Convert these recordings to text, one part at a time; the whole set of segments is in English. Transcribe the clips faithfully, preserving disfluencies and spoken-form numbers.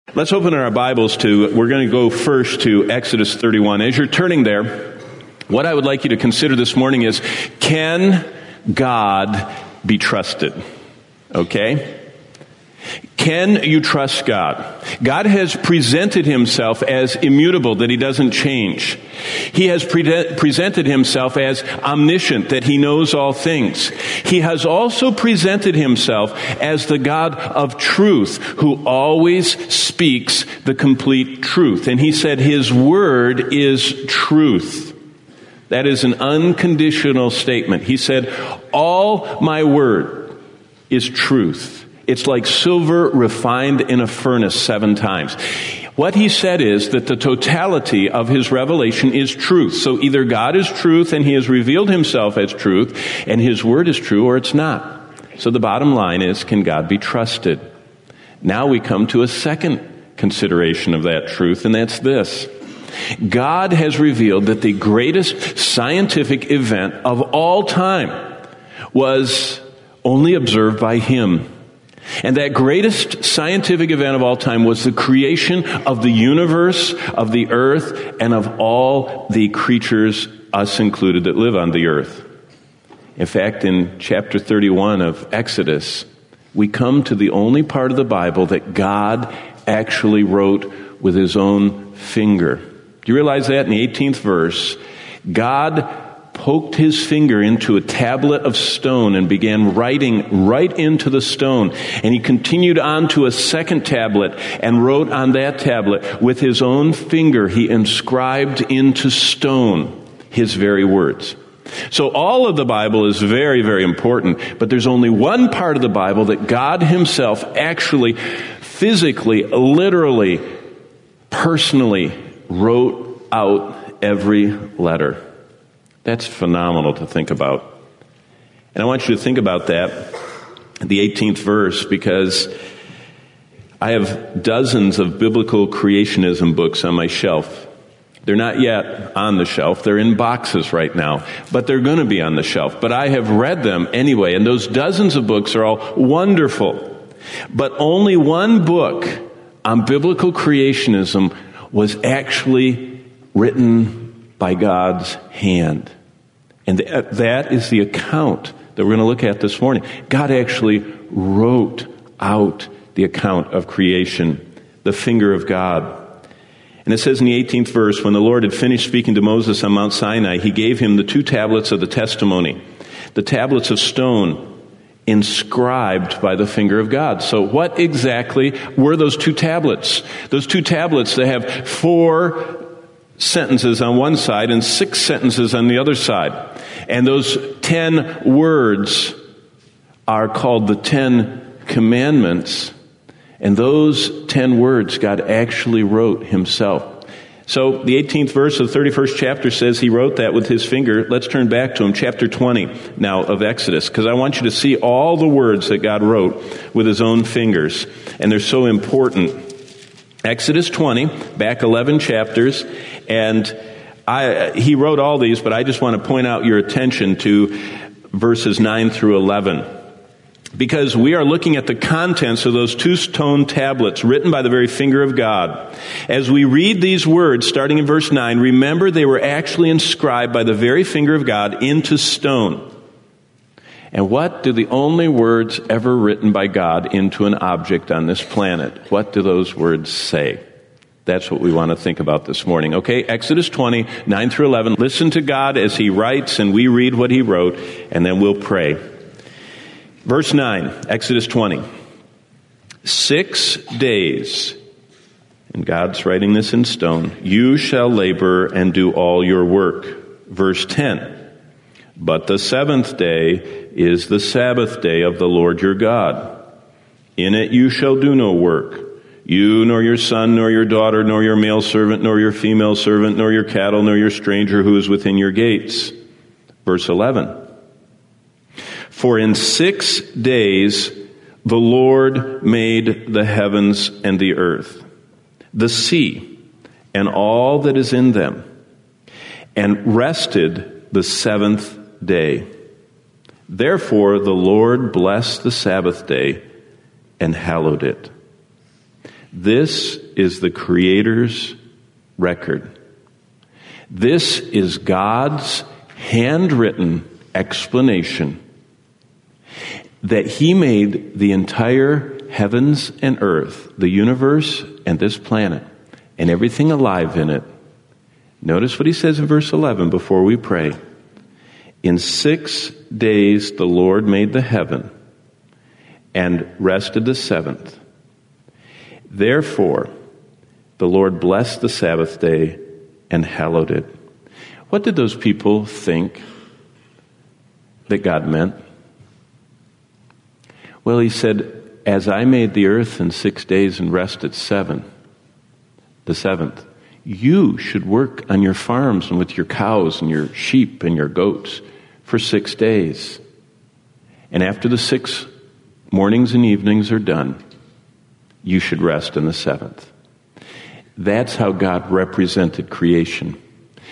Let's open our Bibles to, we're going to go first to Exodus thirty-one. As you're turning there, what I would like you to consider this morning is, can God be trusted? Okay? Can you trust God? God has presented himself as immutable, that he doesn't change. He has pre- presented himself as omniscient, that he knows all things. He has also presented himself as the God of truth, who always speaks the complete truth. And he said his word is truth. That is an unconditional statement. He said, all my word is truth. It's like silver refined in a furnace seven times. What he said is that the totality of his revelation is truth. So either God is truth and he has revealed himself as truth and his word is true, or it's not. So the bottom line is, can God be trusted? Now we come to a second consideration of that truth, and that's this. God has revealed that the greatest scientific event of all time was only observed by him. And that greatest scientific event of all time was the creation of the universe, of the earth, and of all the creatures, us included, that live on the earth. In fact, in chapter thirty-one of Exodus, we come to the only part of the Bible that God actually wrote with his own finger. Do you realize that? In the eighteenth verse, God poked his finger into a tablet of stone and began writing right into the stone. And he continued on to a second tablet and wrote on that tablet with his own finger. He inscribed into stone his very words. So all of the Bible is very, very important, but there's only one part of the Bible that God himself actually, physically, literally, personally wrote out every letter. That's phenomenal to think about. And I want you to think about that, the eighteenth verse, because I have dozens of biblical creationism books on my shelf. They're not yet on the shelf. They're in boxes right now, but they're going to be on the shelf. But I have read them anyway, and those dozens of books are all wonderful. But only one book on biblical creationism was actually written by God's hand. And that is the account that we're going to look at this morning. God actually wrote out the account of creation, the finger of God. And it says in the eighteenth verse, when the Lord had finished speaking to Moses on Mount Sinai, he gave him the two tablets of the testimony, the tablets of stone inscribed by the finger of God. So what exactly were those two tablets? Those two tablets, they have four sentences on one side and six sentences on the other side. And those ten words are called the Ten Commandments. And those ten words God actually wrote himself. So the eighteenth verse of the thirty-first chapter says he wrote that with his finger. Let's turn back to him, chapter twenty now of Exodus, because I want you to see all the words that God wrote with his own fingers. And they're so important. Exodus twenty, back eleven chapters, and I, he wrote all these, but I just want to point out your attention to verses nine through eleven. Because we are looking at the contents of those two stone tablets written by the very finger of God. As we read these words, starting in verse nine, remember they were actually inscribed by the very finger of God into stone. And what do the only words ever written by God into an object on this planet? What do those words say? That's what we want to think about this morning. Okay, Exodus twenty, nine through eleven. Listen to God as he writes, and we read what he wrote, and then we'll pray. Verse nine, Exodus twenty. Six days, and God's writing this in stone, you shall labor and do all your work. Verse ten. But the seventh day is the Sabbath day of the Lord your God. In it you shall do no work, you nor your son, nor your daughter, nor your male servant, nor your female servant, nor your cattle, nor your stranger who is within your gates. Verse eleven. For in six days the Lord made the heavens and the earth, the sea, and all that is in them, and rested the seventh day. Therefore the Lord blessed the Sabbath day and hallowed it. This is the Creator's record. This is God's handwritten explanation that He made the entire heavens and earth, the universe and this planet, and everything alive in it. Notice what He says in verse eleven before we pray. In six days the Lord made the heaven and rested the seventh. Therefore, the Lord blessed the Sabbath day and hallowed it. What did those people think that God meant? Well, He said, as I made the earth in six days and rested seven, the seventh, you should work on your farms and with your cows and your sheep and your goats for six days. And after the six mornings and evenings are done, you should rest in the seventh. That's how God represented creation.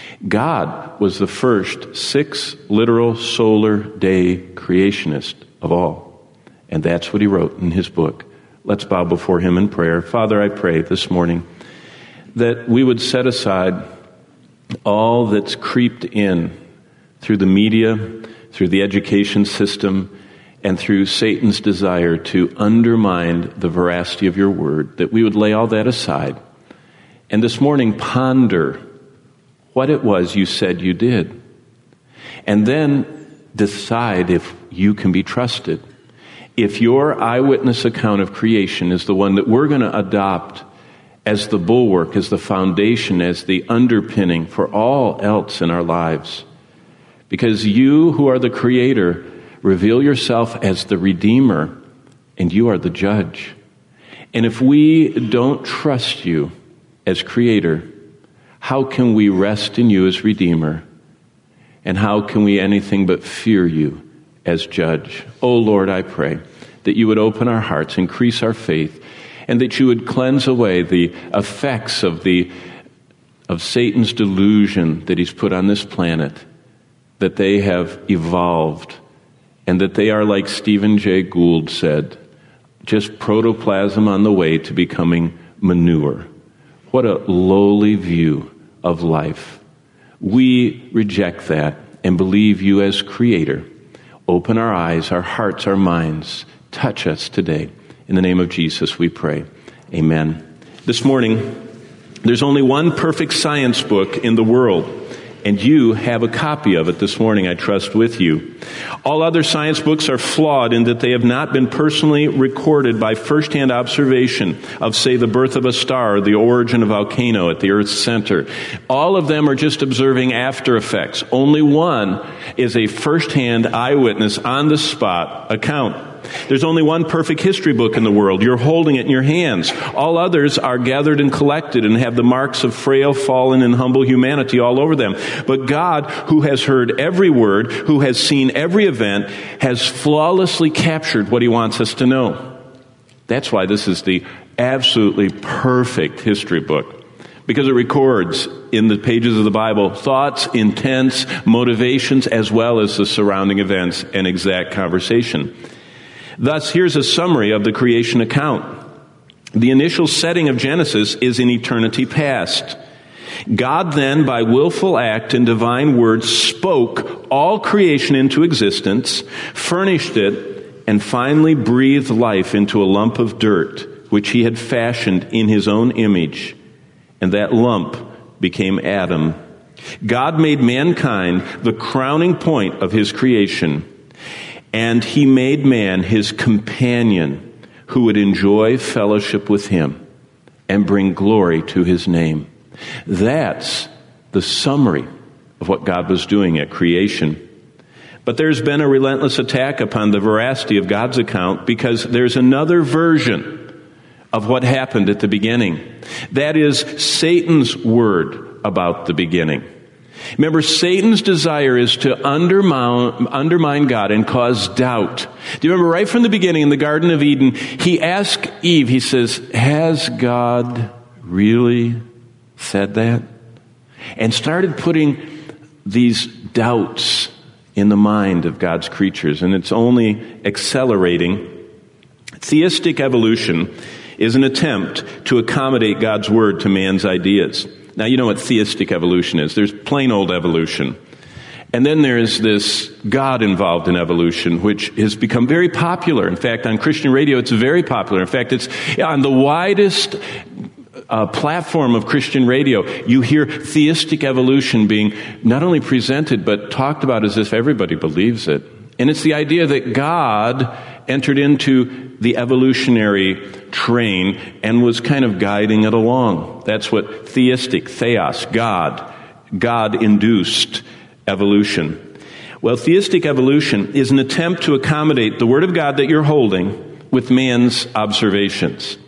God was the first six literal solar day creationist of all. And that's what He wrote in His book. Let's bow before Him in prayer. Father, I pray this morning that we would set aside all that's creeped in through the media, through the education system, and through Satan's desire to undermine the veracity of Your word, that we would lay all that aside. And this morning ponder what it was You said You did. And then decide if You can be trusted. If Your eyewitness account of creation is the one that we're going to adopt as the bulwark, as the foundation, as the underpinning for all else in our lives. Because You, who are the Creator, reveal Yourself as the Redeemer, and You are the Judge. And if we don't trust You as Creator, how can we rest in You as Redeemer? And how can we anything but fear You as Judge? Oh Lord, I pray that You would open our hearts, increase our faith, and that You would cleanse away the effects of the of Satan's delusion that he's put on this planet, that they have evolved, and that they are, like Stephen Jay Gould said, just protoplasm on the way to becoming manure. What a lowly view of life. We reject that and believe You as Creator. Open our eyes, our hearts, our minds. Touch us today. In the name of Jesus, we pray. Amen. This morning, there's only one perfect science book in the world, and you have a copy of it this morning, I trust, with you. All other science books are flawed in that they have not been personally recorded by first-hand observation of, say, the birth of a star or the origin of a volcano at the Earth's center. All of them are just observing after effects. Only one is a first-hand eyewitness, on-the-spot account. There's only one perfect history book in the world. You're holding it in your hands. All others are gathered and collected and have the marks of frail, fallen, and humble humanity all over them. But God, who has heard every word, who has seen every event, has flawlessly captured what He wants us to know. That's why this is the absolutely perfect history book, because it records in the pages of the Bible thoughts, intents, motivations, as well as the surrounding events and exact conversation. Thus, here's a summary of the creation account. The initial setting of Genesis is in eternity past. God then, by willful act and divine word, spoke all creation into existence, furnished it, and finally breathed life into a lump of dirt, which He had fashioned in His own image. And that lump became Adam. God made mankind the crowning point of His creation. And He made man His companion who would enjoy fellowship with Him and bring glory to His name. That's the summary of what God was doing at creation. But there's been a relentless attack upon the veracity of God's account, because there's another version of what happened at the beginning. That is Satan's word about the beginning. Remember, Satan's desire is to undermine, undermine God and cause doubt. Do you remember right from the beginning in the Garden of Eden, he asked Eve, he says, has God really said that? And started putting these doubts in the mind of God's creatures, and it's only accelerating. Theistic evolution is an attempt to accommodate God's word to man's ideas. Now, you know what theistic evolution is. There's plain old evolution. And then there's this God involved in evolution, which has become very popular. In fact, on Christian radio, it's very popular. In fact, it's on the widest uh, platform of Christian radio. You hear theistic evolution being not only presented, but talked about as if everybody believes it. And it's the idea that God entered into the evolutionary train and was kind of guiding it along. That's what theistic, theos, God, God-induced evolution. Well, theistic evolution is an attempt to accommodate the Word of God that you're holding with man's observations.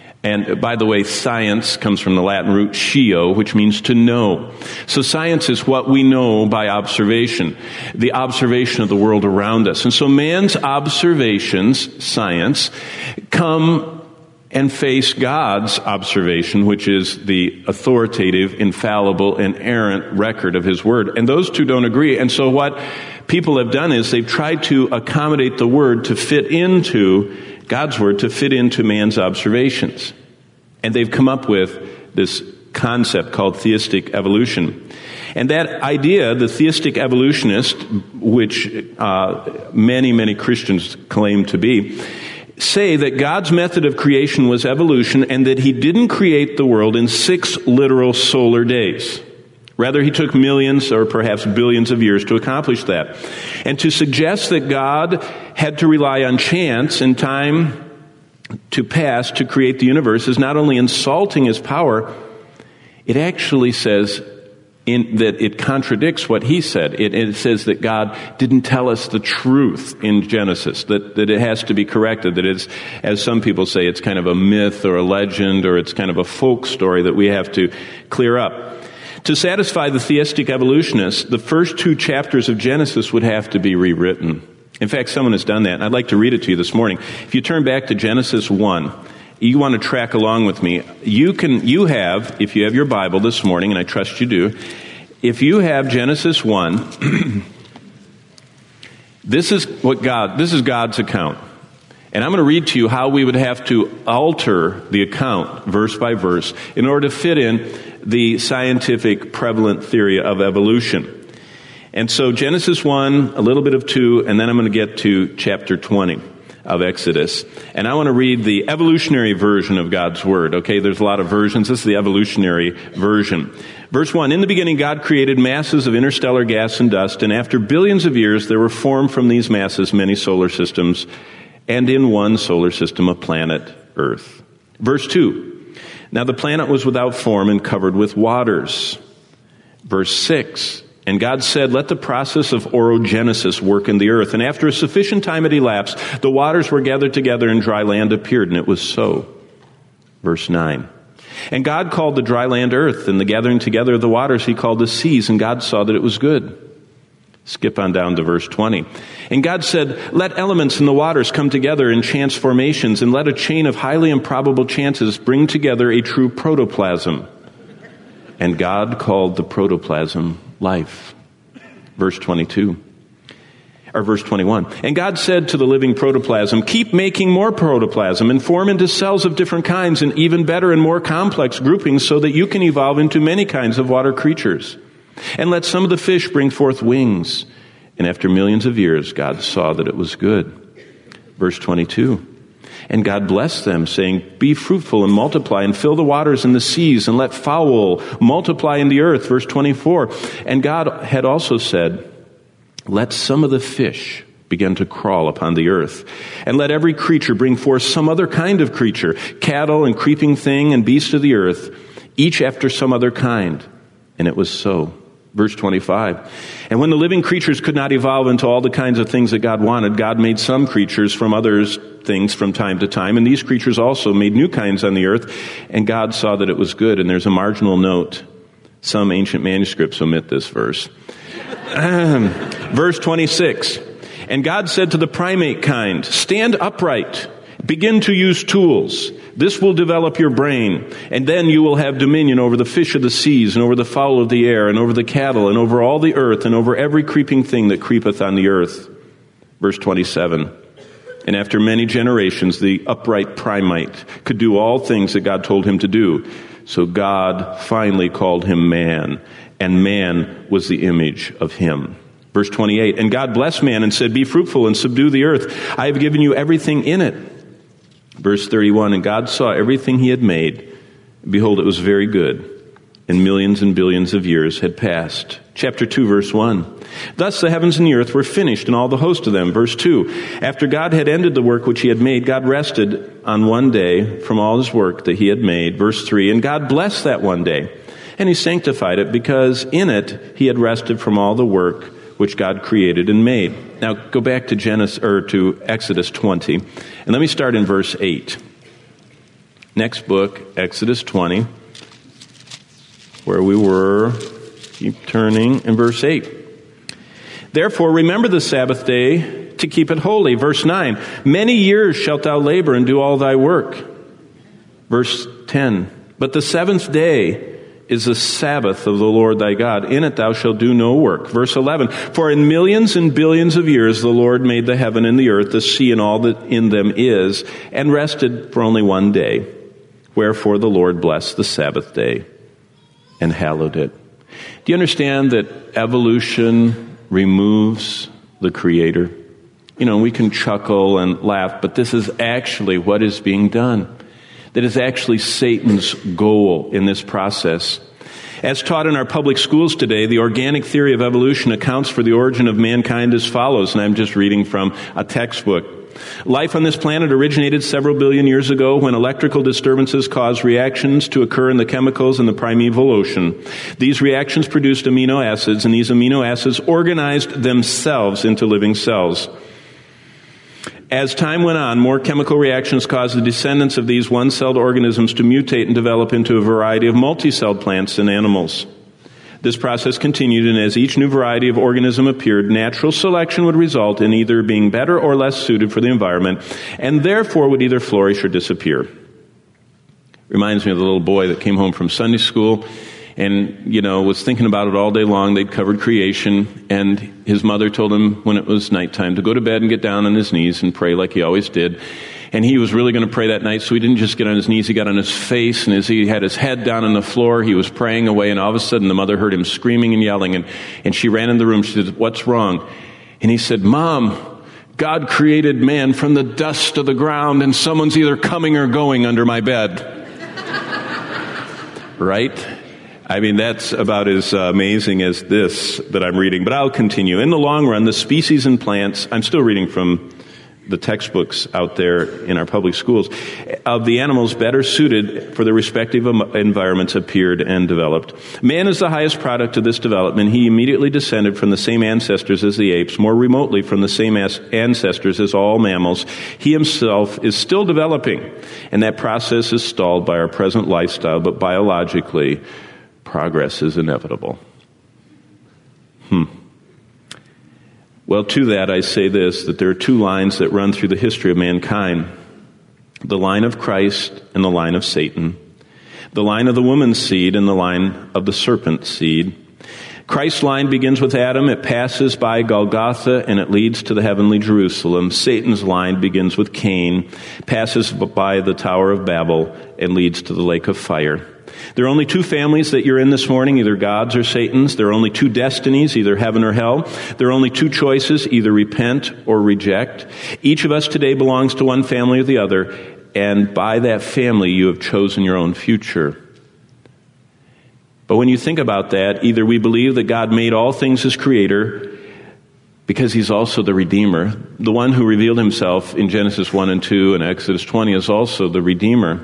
And by the way, science comes from the Latin root scio, which means to know. So science is what we know by observation, the observation of the world around us. And so man's observations, science, come and face God's observation, which is the authoritative, infallible, inerrant record of His Word. And those two don't agree. And so what people have done is they've tried to accommodate the Word to fit into God's Word, to fit into man's observations. And they've come up with this concept called theistic evolution. And that idea, the theistic evolutionist, which uh, many, many Christians claim to be, say that God's method of creation was evolution and that He didn't create the world in six literal solar days. Rather, He took millions or perhaps billions of years to accomplish that. And to suggest that God had to rely on chance and time to pass to create the universe is not only insulting His power, it actually says in, that it contradicts what He said. It, it says that God didn't tell us the truth in Genesis, that, that it has to be corrected, that it's, as some people say, it's kind of a myth or a legend or it's kind of a folk story that we have to clear up. To satisfy the theistic evolutionists, the first two chapters of Genesis would have to be rewritten. In fact, someone has done that, and I'd like to read it to you this morning. If you turn back to Genesis one, you want to track along with me. You can, you have, if you have your Bible this morning, and I trust you do, if you have Genesis one, this is what God, this is God's account. And I'm going to read to you how we would have to alter the account verse by verse in order to fit in the scientific prevalent theory of evolution. And so Genesis one, a little bit of two, and then I'm going to get to chapter twenty of Exodus. And I want to read the evolutionary version of God's Word. Okay, there's a lot of versions. This is the evolutionary version. Verse one, in the beginning God created masses of interstellar gas and dust, and after billions of years there were formed from these masses many solar systems, and in one solar system a planet, Earth. Verse two, now the planet was without form and covered with waters. Verse six, and God said, let the process of orogenesis work in the earth. And after a sufficient time had elapsed, the waters were gathered together and dry land appeared, and it was so. Verse nine, and God called the dry land earth, and the gathering together of the waters He called the seas, and God saw that it was good. Skip on down to verse twenty. And God said, let elements in the waters come together in chance formations, and let a chain of highly improbable chances bring together a true protoplasm. And God called the protoplasm life. Verse twenty-two. Or verse twenty-one. And God said to the living protoplasm, keep making more protoplasm and form into cells of different kinds and even better and more complex groupings so that you can evolve into many kinds of water creatures. And let some of the fish bring forth wings. And after millions of years, God saw that it was good. Verse twenty-two. And God blessed them, saying, be fruitful and multiply and fill the waters and the seas and let fowl multiply in the earth. Verse twenty-four. And God had also said, let some of the fish begin to crawl upon the earth, and let every creature bring forth some other kind of creature, cattle and creeping thing and beast of the earth, each after some other kind. And it was so. Verse twenty-five. And when the living creatures could not evolve into all the kinds of things that God wanted, God made some creatures from others things from time to time, and these creatures also made new kinds on the earth, and God saw that it was good. And there's a marginal note. Some ancient manuscripts omit this verse. Verse twenty-six. And God said to the primate kind, stand upright, begin to use tools. This will develop your brain, and then you will have dominion over the fish of the seas, and over the fowl of the air, and over the cattle, and over all the earth, and over every creeping thing that creepeth on the earth. Verse twenty-seven. And after many generations, the upright primate could do all things that God told him to do. So God finally called him man, and man was the image of him. Verse twenty-eight, and God blessed man and said, be fruitful and subdue the earth. I have given you everything in it. Verse thirty-one, and God saw everything he had made. Behold, it was very good. And millions and billions of years had passed. Chapter two, verse one. Thus the heavens and the earth were finished, and all the host of them. Verse two. After God had ended the work which he had made, God rested on one day from all his work that he had made. Verse three. And God blessed that one day, and he sanctified it, because in it he had rested from all the work which God created and made. Now go back to Genesis or to Exodus twenty, and let me start in verse eight. Next book, Exodus twenty. Where we were, keep turning, in verse eight. Therefore, remember the Sabbath day to keep it holy. Verse nine, many years shalt thou labor and do all thy work. Verse ten, but the seventh day is the Sabbath of the Lord thy God. In it thou shalt do no work. Verse eleven, for in millions and billions of years the Lord made the heaven and the earth, the sea and all that in them is, and rested for only one day. Wherefore the Lord blessed the Sabbath day and hallowed it. Do you understand that evolution removes the Creator? You know, we can chuckle and laugh, but this is actually what is being done. That is actually Satan's goal in this process. As taught in our public schools today, the organic theory of evolution accounts for the origin of mankind as follows, and I'm just reading from a textbook. Life on this planet originated several billion years ago when electrical disturbances caused reactions to occur in the chemicals in the primeval ocean. These reactions produced amino acids, and these amino acids organized themselves into living cells. As time went on, more chemical reactions caused the descendants of these one-celled organisms to mutate and develop into a variety of multi-celled plants and animals. This process continued, and as each new variety of organism appeared, natural selection would result in either being better or less suited for the environment, and therefore would either flourish or disappear. Reminds me of the little boy that came home from Sunday school and, you know, was thinking about it all day long. They'd covered creation, and his mother told him when it was nighttime to go to bed and get down on his knees and pray like he always did. And he was really going to pray that night, so he didn't just get on his knees, he got on his face, and as he had his head down on the floor, he was praying away, and all of a sudden the mother heard him screaming and yelling, and, and she ran in the room. She said, what's wrong? And he said, Mom, God created man from the dust of the ground, and someone's either coming or going under my bed. Right? I mean, that's about as uh, amazing as this that I'm reading, but I'll continue. In the long run, the species and plants, I'm still reading from the textbooks out there in our public schools, of the animals better suited for their respective environments appeared and developed. Man is the highest product of this development. He immediately descended from the same ancestors as the apes, more remotely from the same as ancestors as all mammals. He himself is still developing, and that process is stalled by our present lifestyle, but biologically, progress is inevitable. Hmm. Well, to that I say this, that there are two lines that run through the history of mankind. The line of Christ and the line of Satan. The line of the woman's seed and the line of the serpent's seed. Christ's line begins with Adam, it passes by Golgotha, and it leads to the heavenly Jerusalem. Satan's line begins with Cain, passes by the Tower of Babel, and leads to the lake of fire. There are only two families that you're in this morning, either God's or Satan's. There are only two destinies, either heaven or hell. There are only two choices, either repent or reject. Each of us today belongs to one family or the other, and by that family you have chosen your own future. But when you think about that, either we believe that God made all things as creator, because he's also the Redeemer. The one who revealed himself in Genesis one and two and Exodus twenty is also the Redeemer.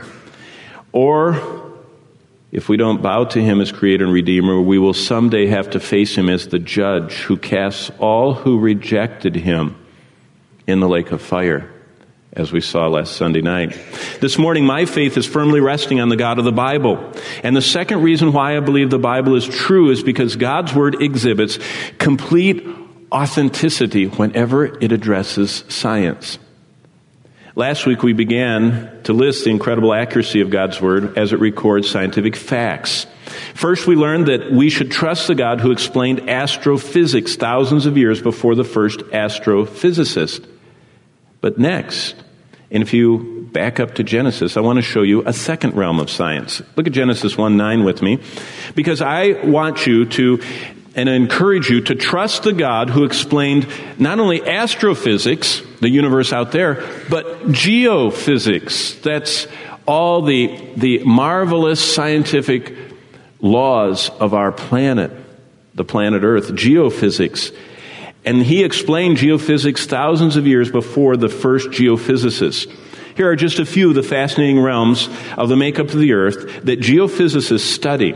Or if we don't bow to him as Creator and Redeemer, we will someday have to face him as the judge who casts all who rejected him in the lake of fire, as we saw last Sunday night. This morning, my faith is firmly resting on the God of the Bible. And the second reason why I believe the Bible is true is because God's Word exhibits complete authenticity whenever it addresses science. Last week we began to list the incredible accuracy of God's Word as it records scientific facts. First, we learned that we should trust the God who explained astrophysics thousands of years before the first astrophysicist. But next, and if you back up to Genesis, I want to show you a second realm of science. Look at Genesis one nine with me, because I want you to, and I encourage you to trust the God who explained not only astrophysics, the universe out there, but geophysics. That's all the, the marvelous scientific laws of our planet, the planet Earth, geophysics. And he explained geophysics thousands of years before the first geophysicists. Here are just a few of the fascinating realms of the makeup of the earth that geophysicists study.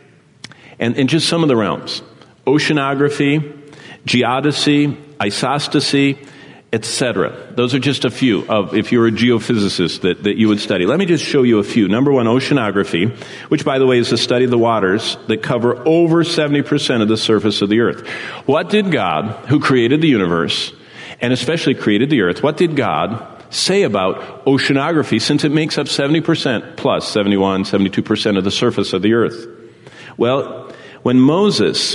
And, and just some of the realms: oceanography, geodesy, isostasy, et cetera. Those are just a few of, if you're a geophysicist, that, that you would study. Let me just show you a few. Number one, oceanography, which, by the way, is the study of the waters that cover over seventy percent of the surface of the earth. What did God, who created the universe, and especially created the earth, what did God say about oceanography, since it makes up seventy percent plus, seventy-one, seventy-two percent of the surface of the earth? Well, when Moses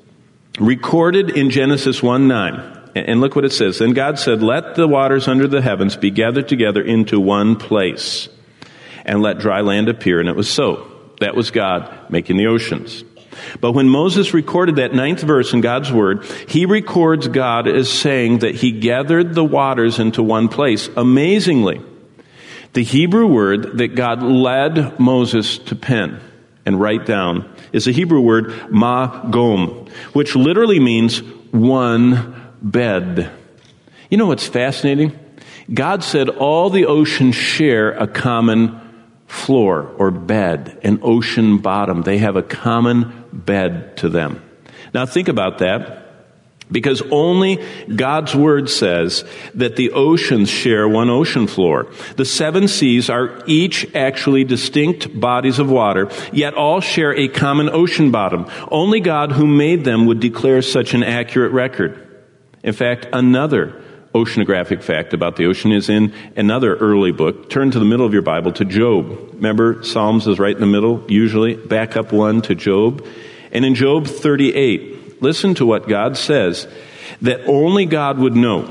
recorded in Genesis one nine, and look what it says. Then God said, "Let the waters under the heavens be gathered together into one place, and let dry land appear." And it was so. That was God making the oceans. But when Moses recorded that ninth verse in God's word, he records God as saying that he gathered the waters into one place. Amazingly, the Hebrew word that God led Moses to pen and write down is the Hebrew word magom, which literally means one bed. You know what's fascinating? God said all the oceans share a common floor or bed, an ocean bottom. They have a common bed to them. Now think about that, because only God's word says that the oceans share one ocean floor. The seven seas are each actually distinct bodies of water, yet all share a common ocean bottom. Only God who made them would declare such an accurate record. In fact, another oceanographic fact about the ocean is in another early book. Turn to the middle of your Bible to Job. Remember, Psalms is right in the middle, usually. Back up one to Job. And in Job thirty-eight, listen to what God says that only God would know.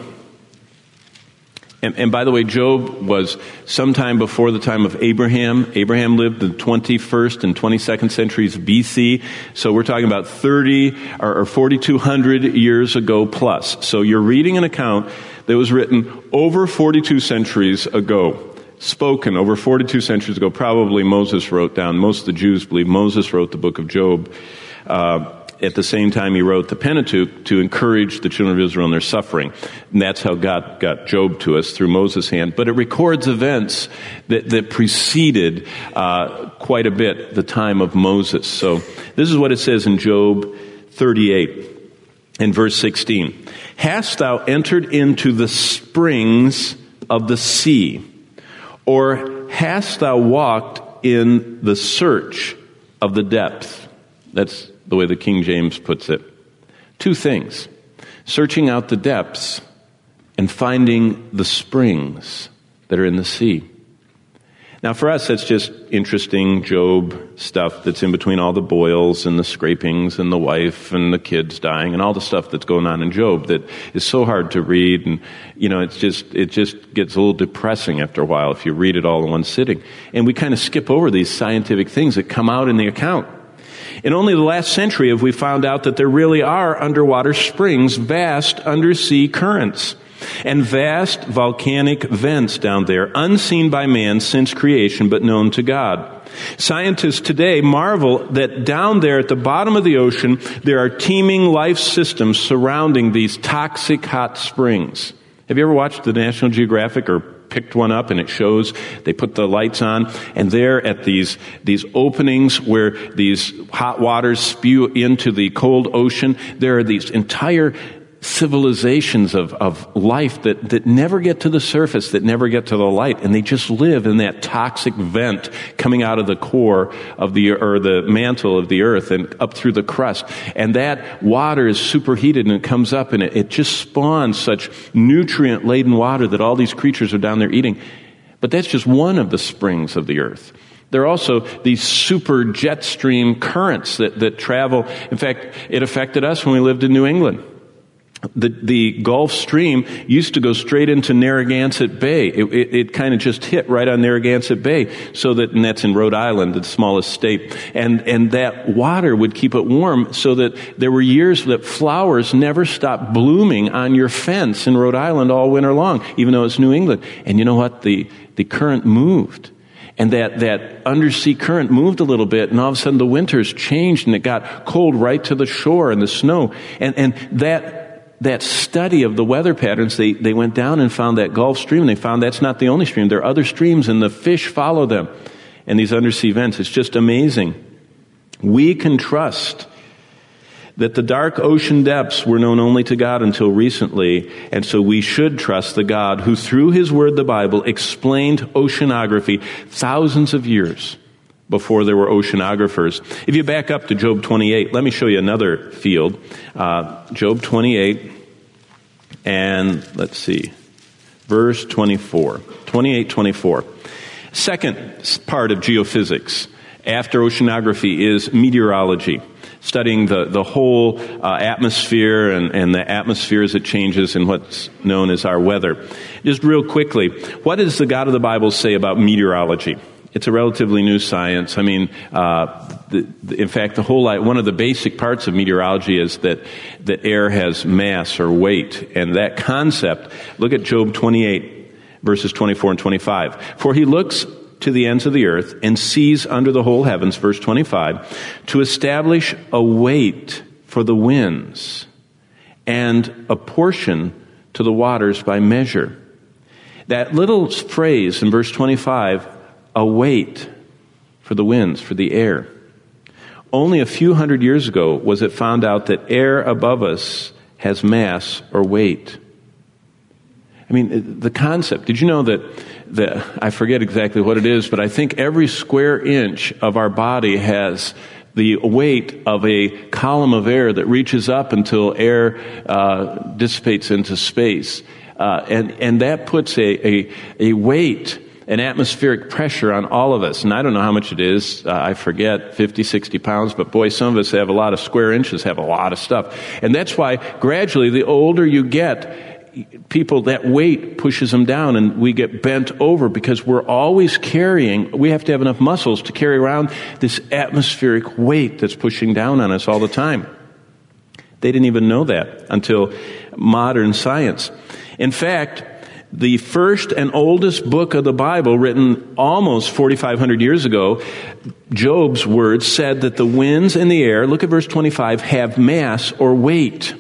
And, and by the way, Job was sometime before the time of Abraham. Abraham lived in the twenty-first and twenty-second centuries B C. So we're talking about thirty or, or forty-two hundred years ago plus. So you're reading an account that was written over forty-two centuries ago, spoken over forty-two centuries ago. Probably Moses wrote down. Most of the Jews believe Moses wrote the book of Job. Uh, At the same time, he wrote the Pentateuch to encourage the children of Israel in their suffering. And that's how God got Job to us, through Moses' hand. But it records events that, that preceded uh, quite a bit the time of Moses. So this is what it says in Job thirty-eight in verse sixteen. "Hast thou entered into the springs of the sea? Or hast thou walked in the search of the depth?" That's the way the King James puts it. Two things: searching out the depths and finding the springs that are in the sea. Now for us, that's just interesting Job stuff that's in between all the boils and the scrapings and the wife and the kids dying and all the stuff that's going on in Job that is so hard to read. And, you know, it's just, it just gets a little depressing after a while if you read it all in one sitting. And we kind of skip over these scientific things that come out in the account. In only the last century have we found out that there really are underwater springs, vast undersea currents, and vast volcanic vents down there, unseen by man since creation, but known to God. Scientists today marvel that down there at the bottom of the ocean, there are teeming life systems surrounding these toxic hot springs. Have you ever watched the National Geographic or picked one up, and it shows, they put the lights on, and there at these these openings where these hot waters spew into the cold ocean, there are these entire civilizations of, of life that, that never get to the surface, that never get to the light, and they just live in that toxic vent coming out of the core of the, or the mantle of the earth and up through the crust. And that water is superheated and it comes up and it, it just spawns such nutrient-laden water that all these creatures are down there eating. But that's just one of the springs of the earth. There are also these super jet stream currents that, that travel. In fact, it affected us when we lived in New England. The, the Gulf Stream used to go straight into Narragansett Bay. It, it, it kind of just hit right on Narragansett Bay, so that, and that's in Rhode Island, the smallest state. And, and that water would keep it warm, so that there were years that flowers never stopped blooming on your fence in Rhode Island all winter long, even though it's New England. And you know what? The, the current moved. And that, that undersea current moved a little bit, and all of a sudden the winters changed, and it got cold right to the shore and the snow. And, and that, that study of the weather patterns, they, they went down and found that Gulf Stream, and they found that's not the only stream. There are other streams, and the fish follow them. And these undersea vents, it's just amazing. We can trust that the dark ocean depths were known only to God until recently, and so we should trust the God who, through His Word, the Bible, explained oceanography thousands of years before there were oceanographers. If you back up to Job twenty-eight, let me show you another field. Uh, Job twenty-eight, and let's see, verse twenty-four. twenty-eight, twenty-four. Second part of geophysics after oceanography is meteorology, studying the, the whole uh, atmosphere and, and the atmosphere as it changes in what's known as our weather. Just real quickly, what does the God of the Bible say about meteorology? It's a relatively new science. I mean, uh, the, the, in fact, the whole one of the basic parts of meteorology is that that air has mass or weight, and that concept. Look at Job twenty-eight, verses twenty-four and twenty-five. For he looks to the ends of the earth and sees under the whole heavens, verse twenty-five, to establish a weight for the winds and a portion to the waters by measure. That little phrase in verse twenty-five. A weight for the winds, for the air. Only a few hundred years ago was it found out that air above us has mass or weight. I mean, the concept, did you know that, that, I forget exactly what it is, but I think every square inch of our body has the weight of a column of air that reaches up until air uh, dissipates into space. Uh, and, and that puts a, a, a weight, an atmospheric pressure on all of us. And I don't know how much it is. Uh, I forget, fifty, sixty pounds. But boy, some of us have a lot of square inches, have a lot of stuff. And that's why gradually, the older you get, people, that weight pushes them down and we get bent over because we're always carrying, we have to have enough muscles to carry around this atmospheric weight that's pushing down on us all the time. They didn't even know that until modern science. In fact, the first and oldest book of the Bible, written almost forty-five hundred years ago, Job's words said that the winds and the air, look at verse twenty-five, have mass or weight.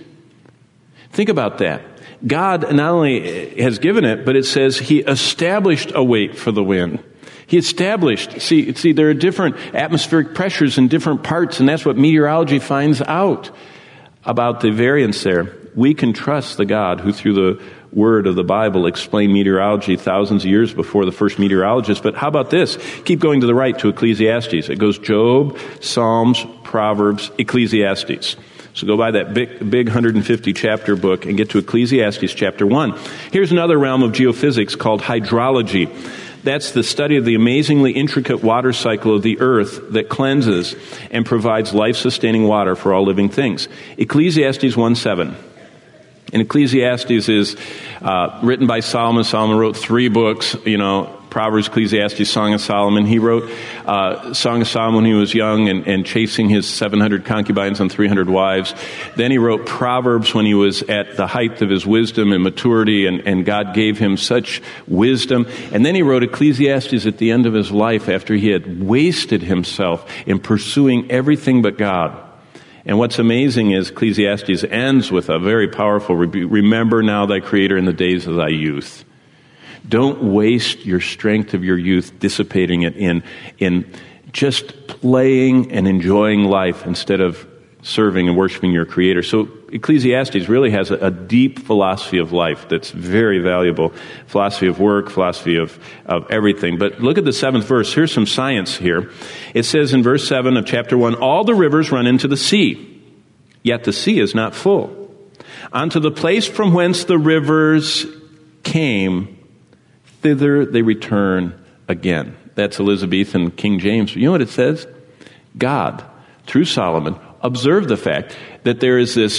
Think about that. God not only has given it, but it says He established a weight for the wind. He established, see, see, there are different atmospheric pressures in different parts, and that's what meteorology finds out about the variance there. We can trust the God who, through the Word of the Bible, explained meteorology thousands of years before the first meteorologists. But how about this? Keep going to the right to Ecclesiastes. It goes Job, Psalms, Proverbs, Ecclesiastes. So go by that big, big one hundred fifty chapter book and get to Ecclesiastes chapter one. Here's another realm of geophysics called hydrology. That's the study of the amazingly intricate water cycle of the earth that cleanses and provides life-sustaining water for all living things. Ecclesiastes one seven. And Ecclesiastes is uh, written by Solomon. Solomon wrote three books, you know, Proverbs, Ecclesiastes, Song of Solomon. He wrote uh, Song of Solomon when he was young and, and chasing his seven hundred concubines and three hundred wives. Then he wrote Proverbs when he was at the height of his wisdom and maturity, and, and God gave him such wisdom. And then he wrote Ecclesiastes at the end of his life after he had wasted himself in pursuing everything but God. And what's amazing is Ecclesiastes ends with a very powerful rebuke. Remember now thy Creator in the days of thy youth. Don't waste your strength of your youth dissipating it in, in just playing and enjoying life instead of serving and worshiping your Creator. So Ecclesiastes really has a, a deep philosophy of life that's very valuable. Philosophy of work, philosophy of, of everything. But look at the seventh verse. Here's some science here. It says in verse seven of chapter one, all the rivers run into the sea, yet the sea is not full. Unto the place from whence the rivers came, thither they return again. That's Elizabethan King James. You know what it says? God, through Solomon, observed the fact that there is this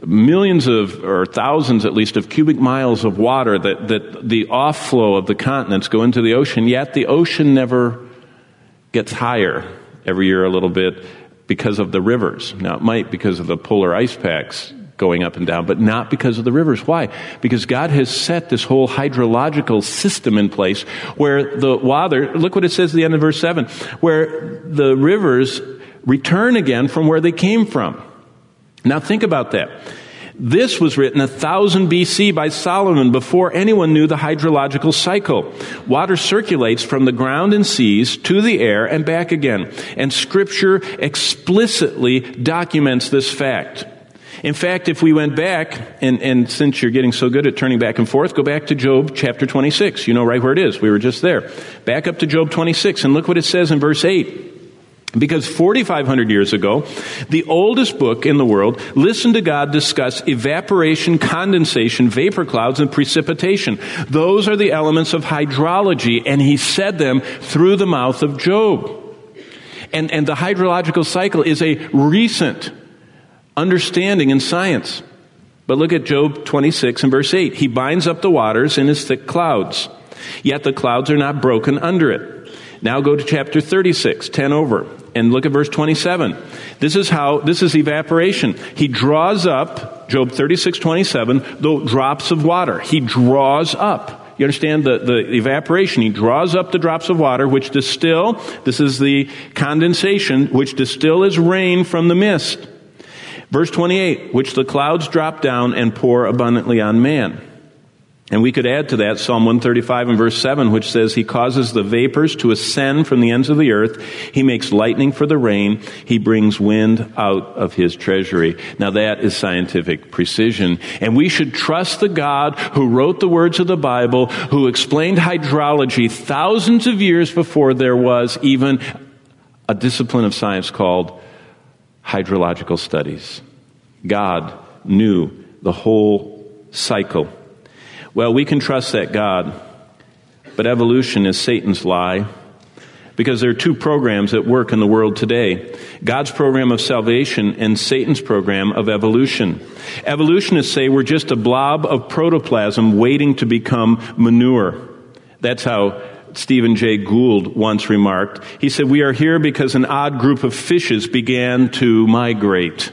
millions of, or thousands at least, of cubic miles of water that, that the off-flow of the continents go into the ocean, yet the ocean never gets higher every year a little bit because of the rivers. Now, it might because of the polar ice packs going up and down, but not because of the rivers. Why? Because God has set this whole hydrological system in place where the water, look what it says at the end of verse seven, where the rivers return again from where they came from. Now think about that. This was written one thousand B C by Solomon before anyone knew the hydrological cycle. Water circulates from the ground and seas to the air and back again. And Scripture explicitly documents this fact. In fact, if we went back, and, and since you're getting so good at turning back and forth, go back to Job chapter twenty-six. You know right where it is. We were just there. Back up to Job twenty-six, and look what it says in verse eight. Because forty-five hundred years ago, the oldest book in the world listened to God discuss evaporation, condensation, vapor clouds, and precipitation. Those are the elements of hydrology, and he said them through the mouth of Job. And, and the hydrological cycle is a recent understanding in science. But look at Job twenty-six and verse eight. He binds up the waters in his thick clouds, yet the clouds are not broken under it. Now go to chapter thirty-six, ten over, and look at verse twenty-seven. This is how, this is evaporation. He draws up, Job thirty-six, twenty-seven, the drops of water. He draws up. You understand the, the evaporation? He draws up the drops of water, which distill, this is the condensation, which distill as rain from the mist. Verse twenty-eight, which the clouds drop down and pour abundantly on man. And we could add to that Psalm one thirty-five and verse seven, which says, he causes the vapors to ascend from the ends of the earth. He makes lightning for the rain. He brings wind out of his treasury. Now that is scientific precision. And we should trust the God who wrote the words of the Bible, who explained hydrology thousands of years before there was even a discipline of science called hydrological studies. God knew the whole cycle. Well, we can trust that God, but evolution is Satan's lie, because there are two programs at work in the world today: God's program of salvation and Satan's program of evolution. Evolutionists say we're just a blob of protoplasm waiting to become manure. That's how Stephen Jay Gould once remarked. He said, we are here because an odd group of fishes began to migrate.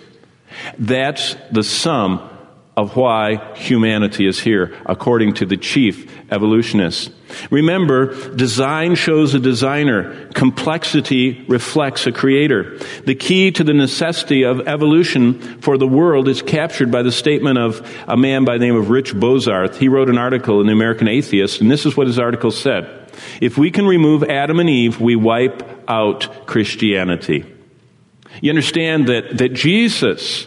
That's the sum of why humanity is here, according to the chief evolutionists. Remember, design shows a designer. Complexity reflects a creator. The key to the necessity of evolution for the world is captured by the statement of a man by the name of Rich Bozarth. He wrote an article in the American Atheist, and this is what his article said. If we can remove Adam and Eve, we wipe out Christianity. You understand that, that Jesus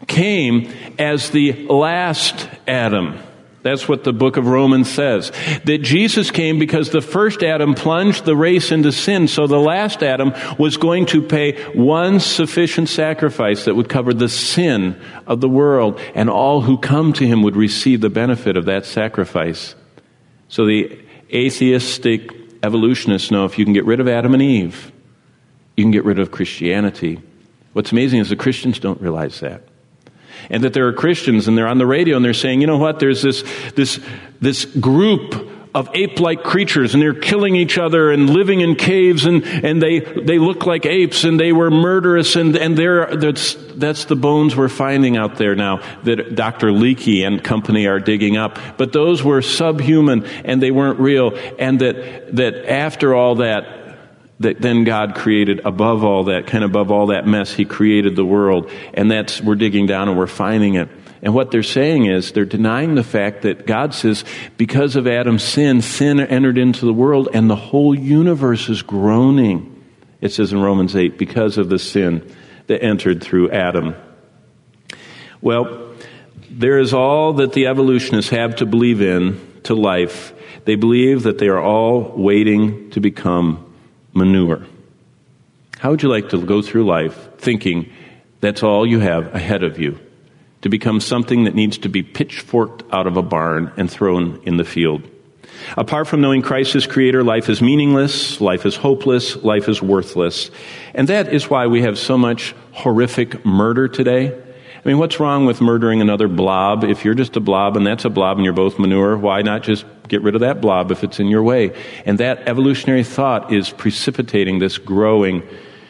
came as the last Adam. That's what the book of Romans says. That Jesus came because the first Adam plunged the race into sin, so the last Adam was going to pay one sufficient sacrifice that would cover the sin of the world, and all who come to him would receive the benefit of that sacrifice. So the atheistic evolutionists know if you can get rid of Adam and Eve, you can get rid of Christianity. What's amazing is the Christians don't realize that. And that there are Christians, and they're on the radio, and they're saying, you know what, there's this this this group of ape-like creatures, and they're killing each other and living in caves, and, and they they look like apes, and they were murderous, and, and they're, that's, that's the bones we're finding out there now that Doctor Leakey and company are digging up. But those were subhuman, and they weren't real, and that that after all that, that then God created above all that, kind of above all that mess, he created the world. And that's, we're digging down and we're finding it. And what they're saying is, they're denying the fact that God says, because of Adam's sin, sin entered into the world and the whole universe is groaning. It says in Romans eight, because of the sin that entered through Adam. Well, there is all that the evolutionists have to believe in to life. They believe that they are all waiting to become manure. How would you like to go through life thinking that's all you have ahead of you, to become something that needs to be pitchforked out of a barn and thrown in the field? Apart from knowing Christ as Creator, life is meaningless, life is hopeless, life is worthless. And that is why we have so much horrific murder today. I mean, what's wrong with murdering another blob? If you're just a blob and that's a blob and you're both manure, why not just get rid of that blob if it's in your way? And that evolutionary thought is precipitating this growing,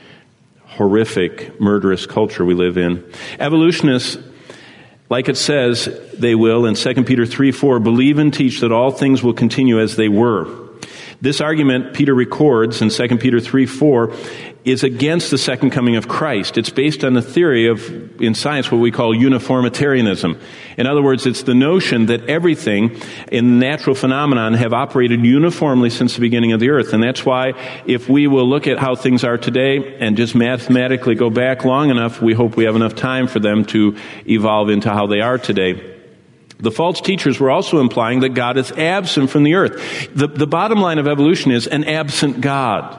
horrific, murderous culture we live in. Evolutionists, like it says, they will, in Second Peter three four, believe and teach that all things will continue as they were. This argument, Peter records in Second Peter three four, is against the second coming of Christ. It's based on the theory of, in science, what we call uniformitarianism. In other words, it's the notion that everything in natural phenomenon have operated uniformly since the beginning of the earth. And that's why if we will look at how things are today and just mathematically go back long enough, we hope we have enough time for them to evolve into how they are today. The false teachers were also implying that God is absent from the earth. The, the bottom line of evolution is an absent God.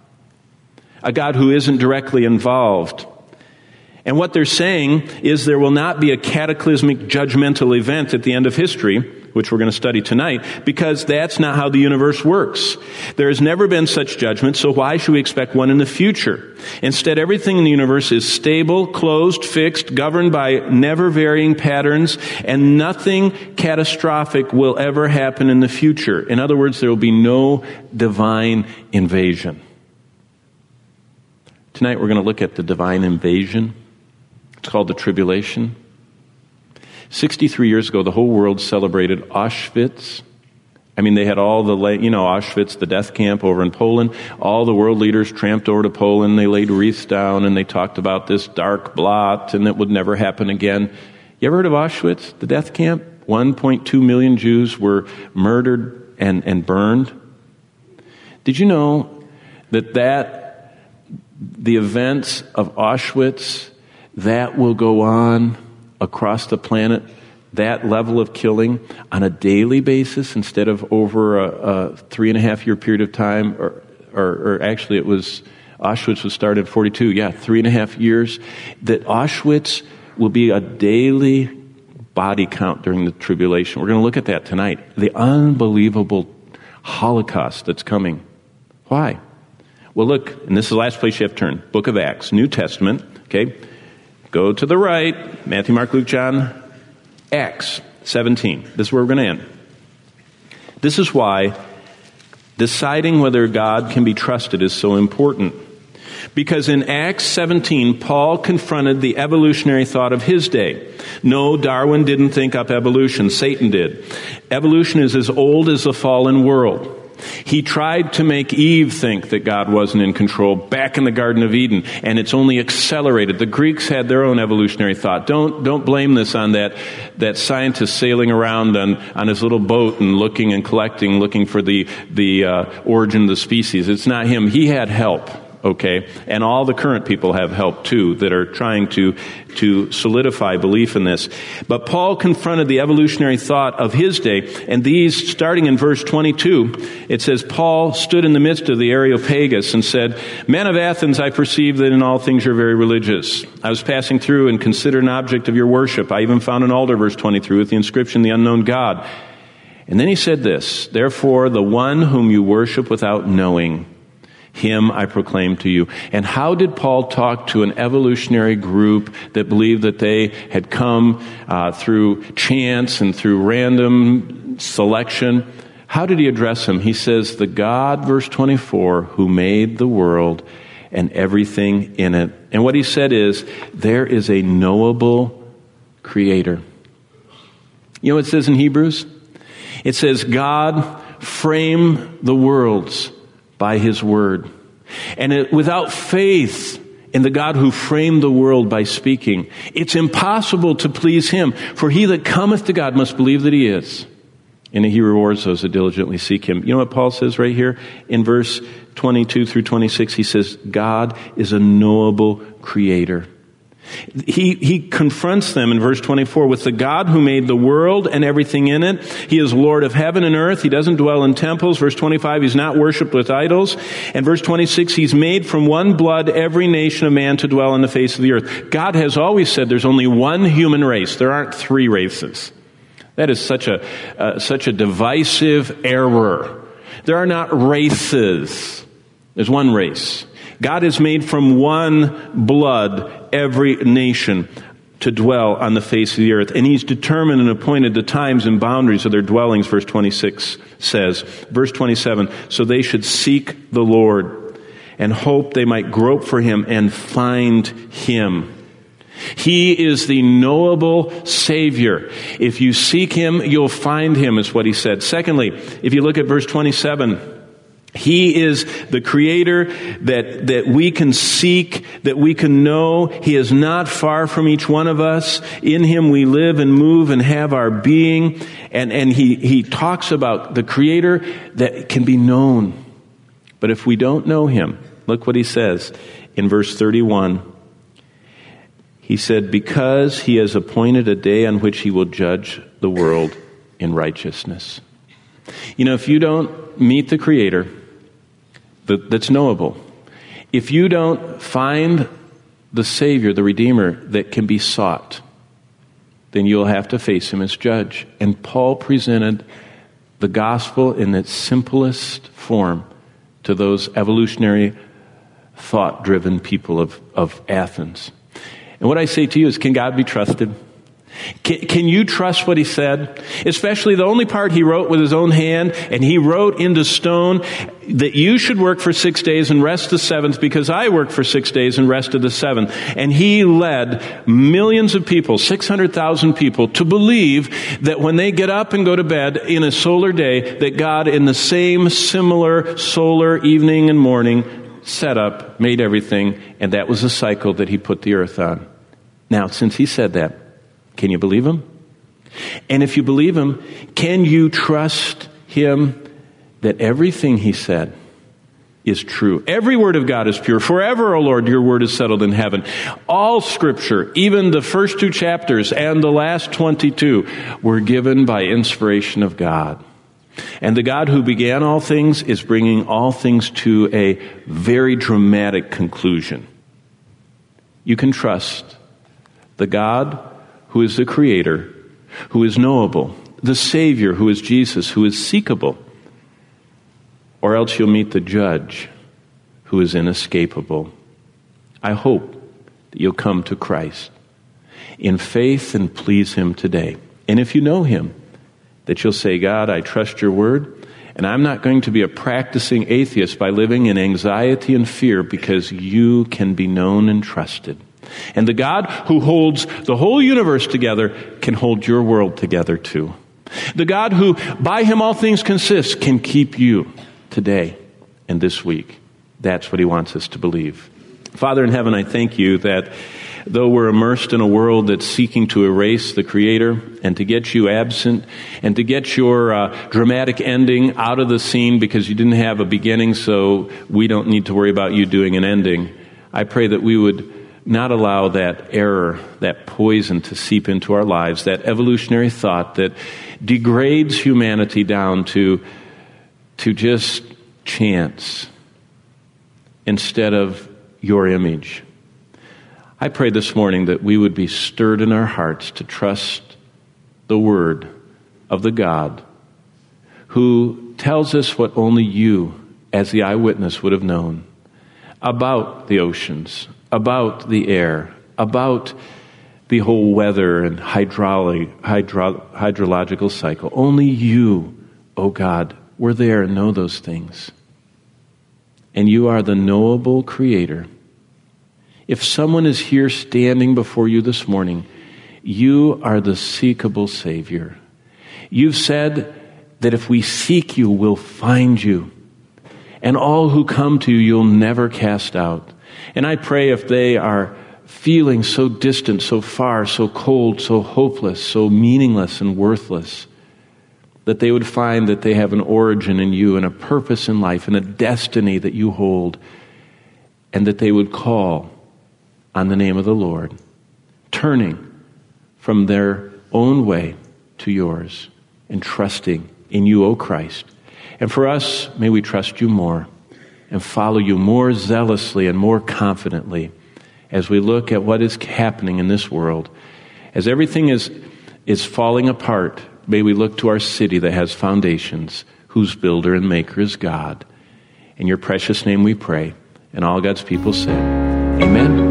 A God who isn't directly involved. And what they're saying is there will not be a cataclysmic judgmental event at the end of history, which we're going to study tonight, because that's not how the universe works. There has never been such judgment, so why should we expect one in the future? Instead, everything in the universe is stable, closed, fixed, governed by never-varying patterns, and nothing catastrophic will ever happen in the future. In other words, there will be no divine invasion. Tonight we're going to look at the divine invasion. It's called the tribulation. sixty-three years ago, the whole world celebrated Auschwitz. I mean, they had all the, you know, Auschwitz, the death camp over in Poland. All the world leaders tramped over to Poland. They laid wreaths down and they talked about this dark blot and it would never happen again. You ever heard of Auschwitz, the death camp? one point two million Jews were murdered and, and burned. Did you know that that the events of Auschwitz, that will go on across the planet, that level of killing on a daily basis instead of over a, a three and a half year period of time, or, or, or actually it was, Auschwitz was started in forty-two, yeah, three and a half years, that Auschwitz will be a daily body count during the tribulation. We're going to look at that tonight. The unbelievable Holocaust that's coming. Why? Well, look, and this is the last place you have to turn. Book of Acts, New Testament, okay? Go to the right, Matthew, Mark, Luke, John, Acts seventeen. This is where we're going to end. This is why deciding whether God can be trusted is so important. Because in Acts seventeen, Paul confronted the evolutionary thought of his day. No, Darwin didn't think up evolution. Satan did. Evolution is as old as the fallen world. He tried to make Eve think that God wasn't in control back in the Garden of Eden, and it's only accelerated. The Greeks had their own evolutionary thought. Don't don't blame this on that that scientist sailing around on, on his little boat and looking and collecting, looking for the the uh, origin of the species. It's not him. He had help. Okay, and all the current people have help too that are trying to to solidify belief in this. But Paul confronted the evolutionary thought of his day, and these, starting in verse twenty-two, it says, Paul stood in the midst of the Areopagus and said, "Men of Athens, I perceive that in all things you're very religious. I was passing through and considered an object of your worship. I even found an altar," verse twenty-three, "with the inscription, the unknown God." And then he said this, "Therefore, the one whom you worship without knowing, him I proclaim to you." And how did Paul talk to an evolutionary group that believed that they had come uh, through chance and through random selection? How did he address them? He says, "The God," verse twenty-four, "who made the world and everything in it." And what he said is, there is a knowable creator. You know what it says in Hebrews? It says, God framed the worlds by his word. And it, without faith in the God who framed the world by speaking, it's impossible to please him. For he that cometh to God must believe that he is, and he rewards those that diligently seek him. You know what Paul says right here in verse twenty-two through twenty-six? He says, God is a knowable creator. He, he confronts them in verse twenty-four with the God who made the world and everything in it. He is Lord of heaven and earth. He doesn't dwell in temples. Verse twenty-five, he's not worshipped with idols. And verse twenty-six, he's made from one blood every nation of man to dwell on the face of the earth. God has always said there's only one human race. There aren't three races. That is such a uh, such a divisive error. There are not races. There's one race. God has made from one blood every nation. to dwell on the face of the earth. And he's determined and appointed the times and boundaries of their dwellings, verse twenty-six says. Verse twenty-seven, so they should seek the Lord and hope they might grope for him and find him. He is the knowable Savior. If you seek him, you'll find him, is what he said. Secondly, if you look at verse twenty-seven, he is the creator that, that we can seek, that we can know. He is not far from each one of us. In him we live and move and have our being. And, and he, he talks about the creator that can be known. But if we don't know him, look what he says in verse thirty-one. He said, because he has appointed a day on which he will judge the world in righteousness. You know, if you don't meet the Creator that's knowable, if you don't find the Savior, the Redeemer that can be sought, then you'll have to face him as judge. And Paul presented the gospel in its simplest form to those evolutionary, thought-driven people of, of Athens. And what I say to you is, can God be trusted? Can, can you trust what he said? Especially the only part he wrote with his own hand, and he wrote into stone that you should work for six days and rest the seventh, because I worked for six days and rested the seventh. And he led millions of people, six hundred thousand people, to believe that when they get up and go to bed in a solar day, that God in the same similar solar evening and morning set up, made everything, and that was the cycle that he put the earth on. Now, since he said that, can you believe him? And if you believe him, can you trust him that everything he said is true? Every word of God is pure. Forever, O Lord, your word is settled in heaven. All Scripture, even the first two chapters and the last twenty-two, were given by inspiration of God. And the God who began all things is bringing all things to a very dramatic conclusion. You can trust the God who is the Creator, who is knowable, the Savior who is Jesus, who is seekable, or else you'll meet the Judge who is inescapable. I hope that you'll come to Christ in faith and please him today. And if you know him, that you'll say, God, I trust your word, and I'm not going to be a practicing atheist by living in anxiety and fear, because you can be known and trusted. And the God who holds the whole universe together can hold your world together too. The God who by him all things consist can keep you today and this week. That's what he wants us to believe. Father in heaven, I thank you that though we're immersed in a world that's seeking to erase the Creator and to get you absent and to get your uh, dramatic ending out of the scene because you didn't have a beginning, so we don't need to worry about you doing an ending, I pray that we would not allow that error, that poison to seep into our lives, that evolutionary thought that degrades humanity down to, to just chance instead of your image. I pray this morning that we would be stirred in our hearts to trust the word of the God who tells us what only you, as the eyewitness, would have known about the oceans, about the air, about the whole weather and hydraulic, hydro, hydrological cycle. Only you, oh God, were there and know those things. And you are the knowable Creator. If someone is here standing before you this morning, you are the seekable Savior. You've said that if we seek you, we'll find you. And all who come to you, you'll never cast out. And I pray if they are feeling so distant, so far, so cold, so hopeless, so meaningless and worthless, that they would find that they have an origin in you and a purpose in life and a destiny that you hold, and that they would call on the name of the Lord, turning from their own way to yours and trusting in you, O Christ. And for us, may we trust you more and follow you more zealously and more confidently as we look at what is happening in this world. As everything is, is falling apart, may we look to our city that has foundations, whose builder and maker is God. In your precious name we pray. And all God's people said, amen.